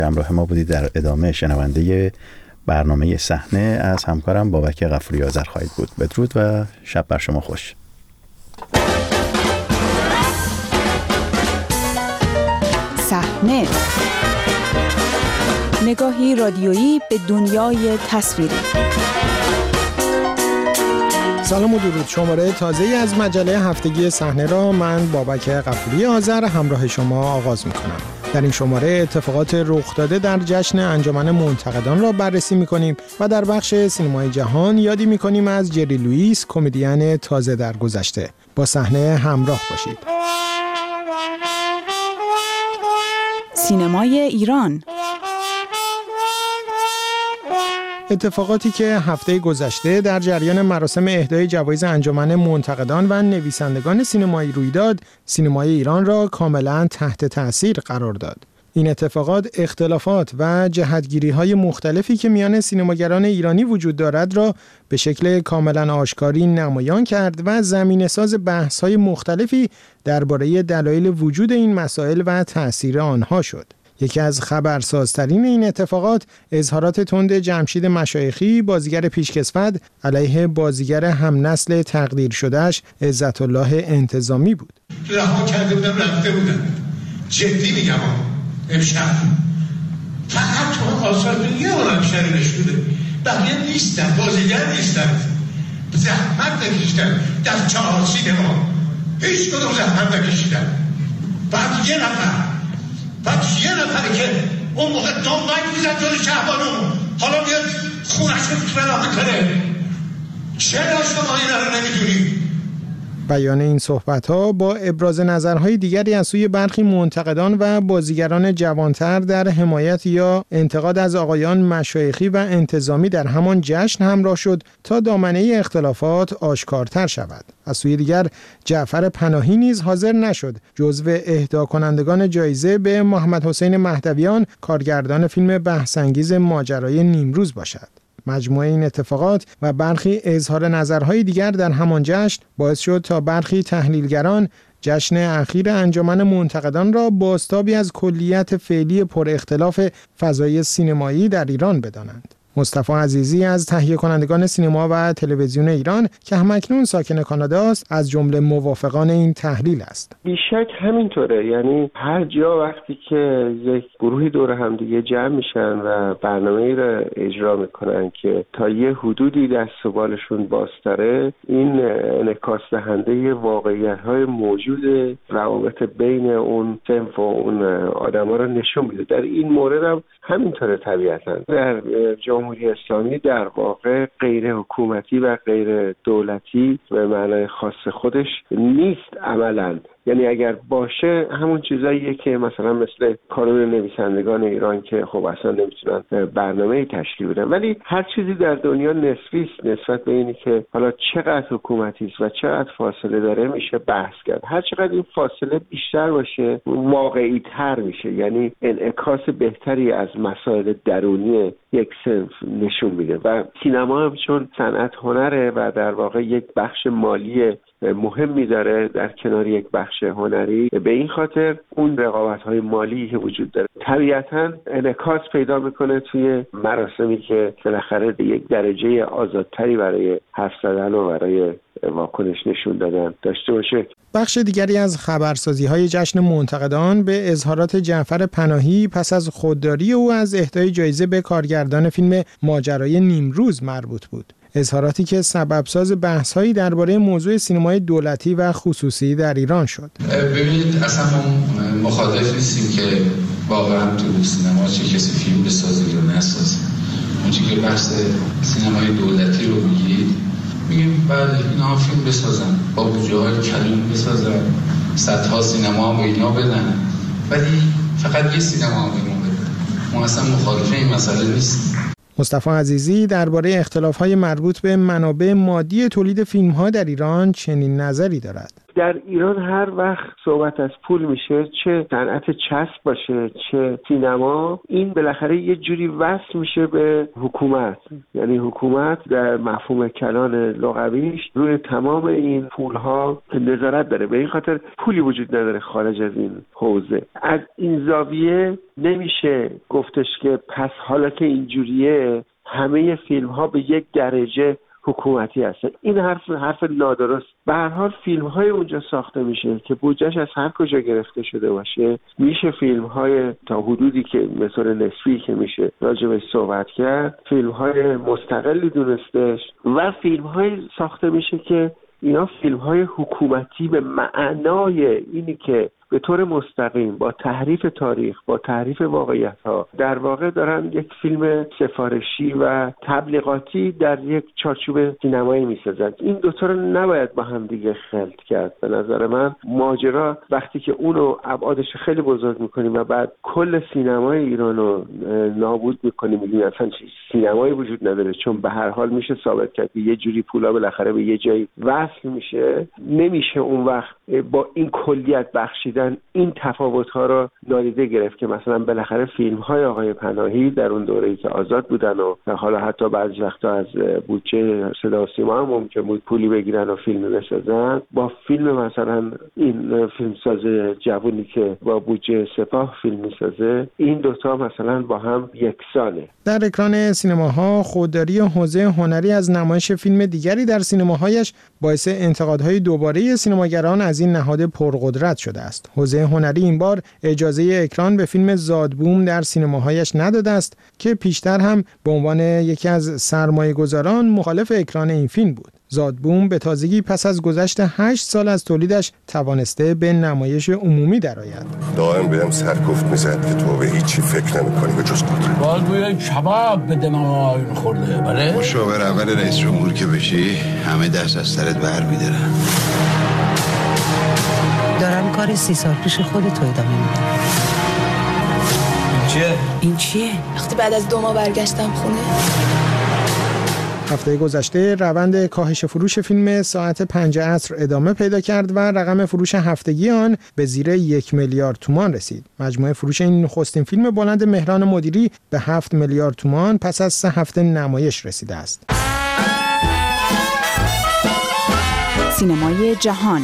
همراه ما بودید. در ادامه شنونده برنامه صحنه از همکارم بابک غفوری آذر خواهید بود. بدرود و شب بر شما خوش. صحنه، نگاهی رادیویی به دنیای تصویری. سلام و درود. شماره تازه‌ای از مجله هفتگی صحنه را من بابک غفوری آذر همراه شما آغاز می‌کنم. در این شماره اتفاقات رخ داده در جشن انجمن منتقدان را بررسی می‌کنیم و در بخش سینمای جهان یادی می‌کنیم از جری لوئیس، کمدین تازه در گذشته. با صحنه همراه باشید. سینمای ایران. اتفاقاتی که هفته گذشته در جریان مراسم اهدای جوایز انجمن منتقدان و نویسندگان سینمایی روی داد، سینمای ایران را کاملا تحت تأثیر قرار داد. این اتفاقات اختلافات و جهتگیری‌های مختلفی که میان سینماگران ایرانی وجود دارد را به شکل کاملا آشکاری نمایان کرد و زمینه‌ساز بحث‌های مختلفی درباره دلایل وجود این مسائل و تأثیر آنها شد. یکی از خبرسازترین این اتفاقات اظهارات تند جمشید مشایخی، بازیگر پیشکسوت، علیه بازیگر همنسل تقدیر شده‌اش عزت الله انتظامی بود. رها کرده بودم رفته بودم. جدی میگم امشب فقط تو آثار یه عالم شری نشونه، بقیه نیستن، بازیگر نیستن، زحمت نکشیدن در 4 سینما، هیچ کدوم زحمت نکشیدن. بعد یه نفره که اون موقع دنبک میزد جلوی شهبانو، حالا میاد خونش رو فنا میکنه. چرا شما اینا رو نمیدونی؟ بیان این صحبت‌ها با ابراز نظرهای دیگری از سوی برخی منتقدان و بازیگران جوانتر در حمایت یا انتقاد از آقایان مشایخی و انتظامی در همان جشن همراه شد تا دامنه اختلافات آشکارتر شود. از سوی دیگر جعفر پناهی نیز حاضر نشد جزو اهدا کنندگان جایزه به محمد حسین مهدویان، کارگردان فیلم بحث‌انگیز ماجرای نیمروز باشد. مجموعه این اتفاقات و برخی اظهار نظرهای دیگر در همان جشن باعث شد تا برخی تحلیلگران جشن اخیر انجمن منتقدان را بازتابی از کلیت فعلی پر اختلاف فضای سینمایی در ایران بدانند. مصطفی عزیزی از تهیه کنندگان سینما و تلویزیون ایران که همکنون ساکن کانادا است، از جمله موافقان این تحلیل است. بیشک همینطوره. یعنی هر جا وقتی که یک گروهی دور هم دیگه جمع میشن و برنامه‌ای را اجرا میکنن که تا یه حدودی دست و بالشون بازتره، این انعکاس دهنده واقعیت‌های موجود روابط بین اون صنف و اون آدم‌ها رو نشون میده. در این مورد هم همینطوره. طبیعتاً در جمهوری اسلامی در واقع غیر حکومتی و غیر دولتی به معنای خاص خودش نیست عملاً. یعنی اگر باشه همون چیزاییه که مثلا مثل کانون نویسندگان ایران که خب اصلا نمیتونن برنامه‌ای تشکیل بدن، ولی هر چیزی در دنیا نسبی است. نسبت به اینی که حالا چقدر حکومتی است و چقدر فاصله داره میشه بحث کرد. هر چقدر این فاصله بیشتر باشه واقعی تر میشه، یعنی انعکاس بهتری از مسائل درونی یک صنف نشون میده. و سینما هم چون صنعت هنره و در واقع یک بخش مالی مهمی داره در کنار یک بخش هنری، به این خاطر اون رقابت‌های مالی که وجود داره طبیعتاً انعکاس پیدا میکنه توی مراسمی که بالاخره یک درجه آزادتری برای حرف زدن و برای واکنش نشون دادن داشته باشه. بخش دیگری از خبرسازی‌های جشن منتقدان به اظهارات جعفر پناهی پس از خودداری او از اهدای جایزه به کارگردان فیلم ماجرای نیمروز مربوط بود. اظهاراتی که سببساز بحث‌هایی درباره موضوع سینمای دولتی و خصوصی در ایران شد. ببینید اصلا ما مخالف نیستیم که واقعا تو سینما چه کسی فیلم بسازه یا نسازه. اون چیزی که بحث سینمای دولتی رو میگیم بله اینا فیلم بسازن، با بودجه‌های کلون بسازن، صدها سینما هم اینا بدن، ولی فقط یه سینما هم اینا بدن. ما اصلا مخالف این مسئله نیستیم. مصطفی عزیزی درباره اختلاف‌های مربوط به منابع مادی تولید فیلم‌ها در ایران چنین نظری دارد. در ایران هر وقت صحبت از پول میشه، چه صنعت چسب باشه چه سینما، این بالاخره یه جوری وصل میشه به حکومت. یعنی حکومت در مفهوم کلان لغویش روی تمام این پولها نظارت داره، به این خاطر پولی وجود نداره خارج از این حوزه. از این زاویه نمیشه گفتش که پس حالا که اینجوریه همه فیلم ها به یک درجه حکومتی هستن. این حرف نادرست. به هر حال فیلم های اونجا ساخته میشه که بودجهش از هر کجا گرفته شده باشه، میشه فیلم های تا حدودی که مثلا نسبی که میشه راجبش صحبت کرد، فیلم های مستقلی دونستش و فیلم های ساخته میشه که اینا فیلم های حکومتی به معنای اینی که به طور مستقیم با تحریف تاریخ، با تحریف واقعیت‌ها در واقع دارن یک فیلم سفارشی و تبلیغاتی در یک چارچوب سینمایی می‌سازن. این دو تا رو نباید با هم دیگه خلط کرد. به نظر من ماجرا وقتی که اونو ابعادش خیلی بزرگ می‌کنیم و بعد کل سینمای ایران رو نابود می‌کنیم، میگیم اصلا سینمایی وجود نداره، چون به هر حال میشه ثابت کرد یه جوری پولا بالاخره به یه جایی وصل میشه، نمیشه اون وقت با این کلیت بخشیدن این تفاوت‌ها رو نادیده گرفت که مثلا بالاخره فیلم‌های آقای پناهی در اون دوره‌ای که آزاد بودن و حالا حتی بعضی وقتا از بودجه صدا و سیما هم ممکن بود پولی بگیرن و فیلم بسازن، با فیلم مثلا این فیلمساز جوونی که با بودجه سپاه فیلم می‌سازه، این دوتا مثلا با هم یکسانه. در اکران سینماها خودداری حوزه هنری از نمایش فیلم دیگری در سینماهایش باعث انتقادهای دوباره سینماگران از این نهاد پرقدرت شده است. حوزه هنری این بار اجازه اکران به فیلم زادبوم در سینماهایش نداده است که پیشتر هم به عنوان یکی از سرمایه‌گذاران مخالف اکران این فیلم بود. زادبوم به تازگی پس از گذشت 8 سال از تولیدش توانسته به نمایش عمومی درآید. دائم بهم سرکوفت میزد که تو به هیچی فکر نمی‌کنی به جز قدرت. باز بوی کباب به دماغ خورده. بله مشاور اول رئیس جمهور که بشی همه دست از سرت برمی‌دارن. دارم کار 30 سال پیش خودت رو ادامه میدم. این چیه؟ وقتی بعد از 2 ماه برگشتم خونه. هفته گذشته روند کاهش فروش فیلم ساعت 5 عصر ادامه پیدا کرد و رقم فروش هفتگی آن به زیر 1 میلیارد تومان رسید. مجموع فروش این نخستین فیلم بلند مهران مدیری به 7 میلیارد تومان پس از 3 هفته نمایش رسیده است. سینمای جهان.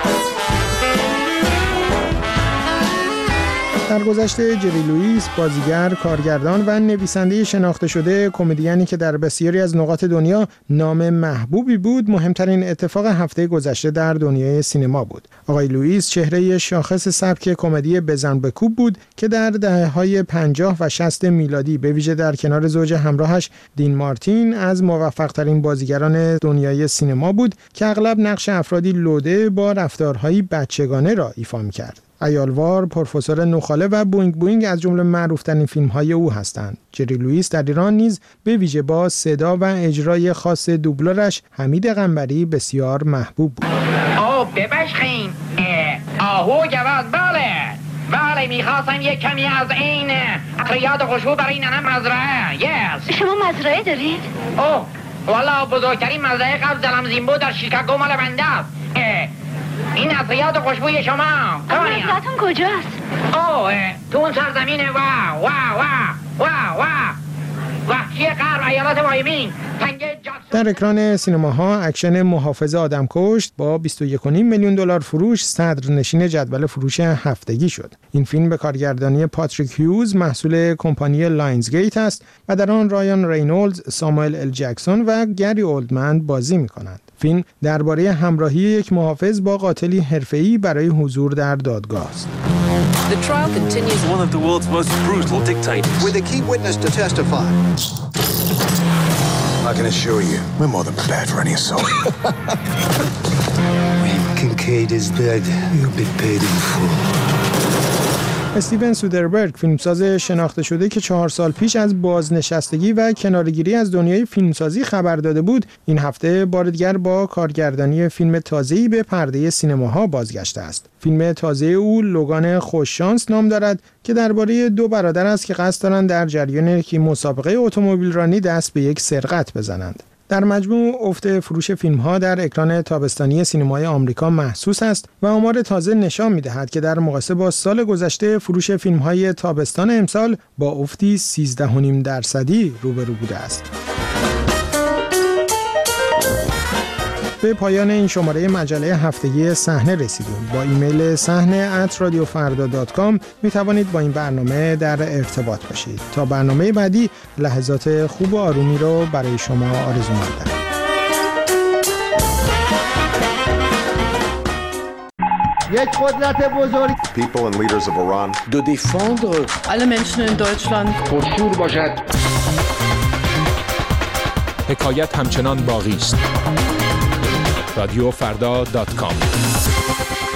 در گذشته جری لوئیس بازیگر، کارگردان و نویسنده شناخته شده، کمدیانی که در بسیاری از نقاط دنیا نام محبوبی بود، مهمترین اتفاق هفته گذشته در دنیای سینما بود. آقای لوئیس چهره شاخص سبک کمدی بزن بکوب بود که در دهه‌های 50 و 60 میلادی به ویژه در کنار زوج همراهش دین مارتین از موفق‌ترین بازیگران دنیای سینما بود که اغلب نقش افرادی لوده با رفتارهایی بچگانه را ایفا می‌کرد. عیالوار، پروفسور نخاله و بوینگ بوینگ از جمله معروف‌ترین فیلم‌های او هستند. جری لوئیس در ایران نیز به ویژه با صدا و اجرای خاص دوبلورش حمید قنبری بسیار محبوب بود. ببشخین آهو جواز بله میخواستم یک کمی از این عطریات خوشبو برای ننم مزرعه. یس شما مزرعه دارید؟ اوه والا بزرگترین مزرعه قبل زلمزیمبو در شیکاگو مال بنده است. این عطریات خوشبوی شما مزرعتون کجاست؟ اوه تو اون سرزمین وحشی غرب ایالات وایمینگ. در اکران سینماها اکشن محافظ آدمکشت با 21.5 میلیون دلار فروش صدرنشین جدول فروش هفتگی شد. این فیلم به کارگردانی پاتریک هیوز محصول کمپانی لاینزگیت است و در آن رایان رینولدز، ساموئل ال جکسون و گری اولدمن بازی می‌کنند. فیلم درباره همراهی یک محافظ با قاتلی حرفه‌ای برای حضور در دادگاه است. The trial continues. One of the world's most brutal dictators. With a key witness to testify. I can assure you, we're more than prepared for any assault. When Kincaid is dead, you'll be paid in full. استیون سودربرگ، فیلمساز شناخته شده که 4 سال پیش از بازنشستگی و کناره‌گیری از دنیای فیلمسازی خبر داده بود، این هفته بار دیگر با کارگردانی فیلم تازه‌ای به پرده سینماها بازگشته است. فیلم تازه او لوگان خوششانس نام دارد که درباره 2 برادر است که قصد دارند در جریان یک مسابقه اتومبیل رانی دست به یک سرقت بزنند. در مجموع افت فروش فیلم‌ها در اکران تابستانی سینمای آمریکا محسوس است و آمار تازه نشان می‌دهد که در مقایسه با سال گذشته فروش فیلم‌های تابستان امسال با افتی 13.5% روبرو بوده است. به پایان این شماره مجله هفتگی صحنه رسیدیم. با ایمیل sahne@radiofarda.com می توانید با این برنامه در ارتباط باشید. تا برنامه بعدی لحظات خوب و آرومی رو برای شما آرزو می‌کنم. یک قدرت بزرگ. People and leaders of Iran. De défendre alle Menschen in Deutschland. پرشور باشد. حکایت همچنان باقی است. radiofardha.com